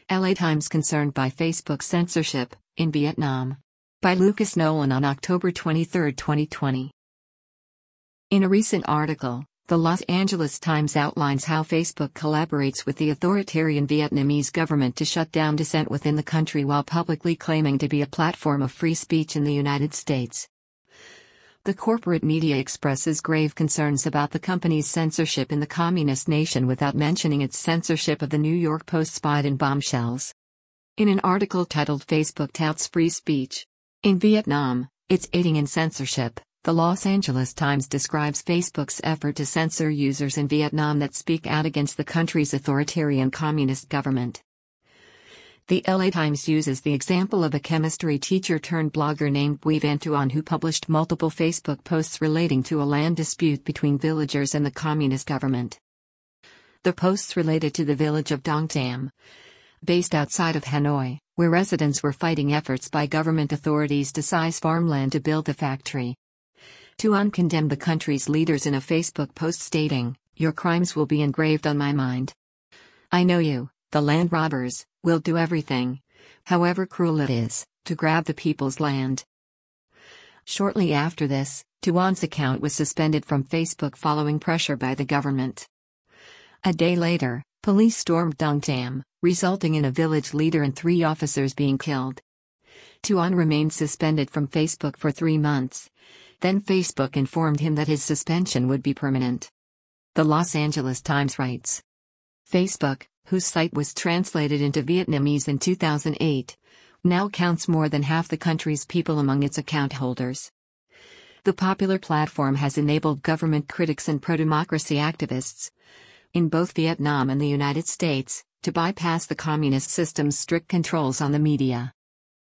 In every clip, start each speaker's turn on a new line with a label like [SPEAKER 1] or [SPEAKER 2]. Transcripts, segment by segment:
[SPEAKER 1] LA Times concerned by Facebook censorship in Vietnam. By Lucas Nolan on October 23, 2020. In a recent article, the Los Angeles Times outlines how Facebook collaborates with the authoritarian Vietnamese government to shut down dissent within the country while publicly claiming to be a platform of free speech in the United States. The corporate media expresses grave concerns about the company's censorship in the communist nation without mentioning its censorship of the New York Post's Biden bombshells. In an article titled "Facebook Touts Free Speech in Vietnam, It's Aiding in Censorship," the Los Angeles Times describes Facebook's effort to censor users in Vietnam that speak out against the country's authoritarian communist government. The LA Times uses the example of a chemistry teacher turned blogger named Bui Van Tuan who published multiple Facebook posts relating to a land dispute between villagers and the communist government. The posts related to the village of Dong Tam, based outside of Hanoi, where residents were fighting efforts by government authorities to seize farmland to build the factory. Tuan condemned the country's leaders in a Facebook post stating, "Your crimes will be engraved on my mind. I know you, the land robbers, will do everything, however cruel it is, to grab the people's land." Shortly after this, Tuan's account was suspended from Facebook following pressure by the government. A day later, police stormed Dong Tam, resulting in a village leader and 3 officers being killed. Tuan remained suspended from Facebook for 3 months. Then Facebook informed him that his suspension would be permanent. The Los Angeles Times writes, Facebook, whose site was translated into Vietnamese in 2008, now counts more than half the country's people among its account holders. The popular platform has enabled government critics and pro-democracy activists, in both Vietnam and the United States, to bypass the communist system's strict controls on the media.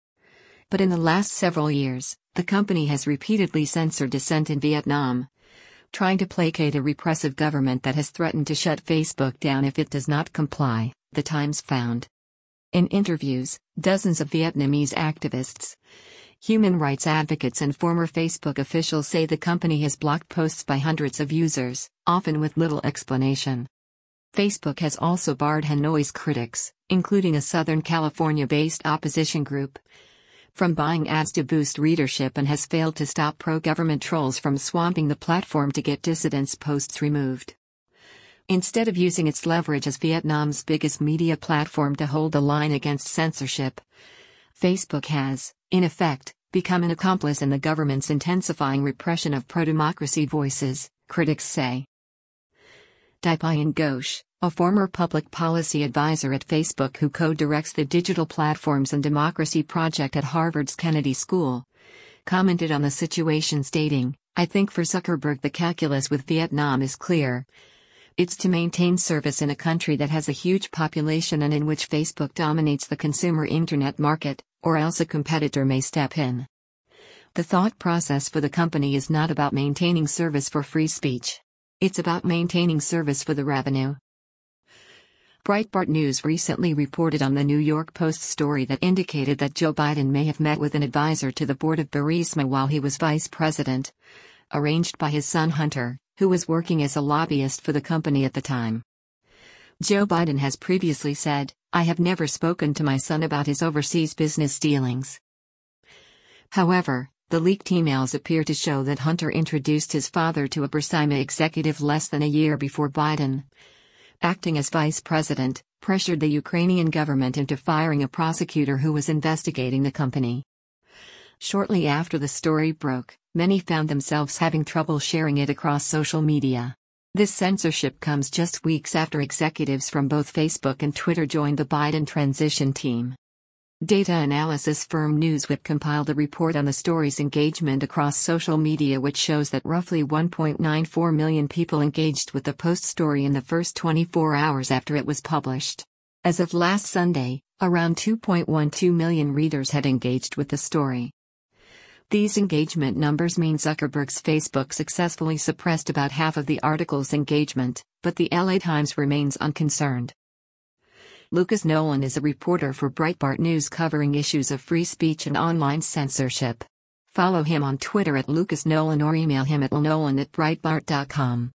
[SPEAKER 1] But in the last several years, the company has repeatedly censored dissent in Vietnam, trying to placate a repressive government that has threatened to shut Facebook down if it does not comply, the Times found. In interviews, dozens of Vietnamese activists, human rights advocates and former Facebook officials say the company has blocked posts by hundreds of users, often with little explanation. Facebook has also barred Hanoi's critics, including a Southern California-based opposition group, from buying ads to boost readership and has failed to stop pro-government trolls from swamping the platform to get dissidents' posts removed. Instead of using its leverage as Vietnam's biggest media platform to hold the line against censorship, Facebook has, in effect, become an accomplice in the government's intensifying repression of pro-democracy voices, critics say. Dipayan Ghosh, a former public policy advisor at Facebook who co-directs the Digital Platforms and Democracy Project at Harvard's Kennedy School, commented on the situation stating, "I think for Zuckerberg the calculus with Vietnam is clear. It's to maintain service in a country that has a huge population and in which Facebook dominates the consumer internet market, or else a competitor may step in." The thought process for the company is not about maintaining service for free speech. It's about maintaining service for the revenue. Breitbart News recently reported on the New York Post story that indicated that Joe Biden may have met with an advisor to the board of Burisma while he was vice president, arranged by his son Hunter, who was working as a lobbyist for the company at the time. Joe Biden has previously said, "I have never spoken to my son about his overseas business dealings." However, the leaked emails appear to show that Hunter introduced his father to a Burisma executive less than a year before Biden, acting as vice president, pressured the Ukrainian government into firing a prosecutor who was investigating the company. Shortly after the story broke, many found themselves having trouble sharing it across social media. This censorship comes just weeks after executives from both Facebook and Twitter joined the Biden transition team. Data analysis firm Newswhip compiled a report on the story's engagement across social media, which shows that roughly 1.94 million people engaged with the Post story in the first 24 hours after it was published. As of last Sunday, around 2.12 million readers had engaged with the story. These engagement numbers mean Zuckerberg's Facebook successfully suppressed about half of the article's engagement, but the LA Times remains unconcerned. Lucas Nolan is a reporter for Breitbart News covering issues of free speech and online censorship. Follow him on Twitter @LucasNolan or email him at lnolan@breitbart.com.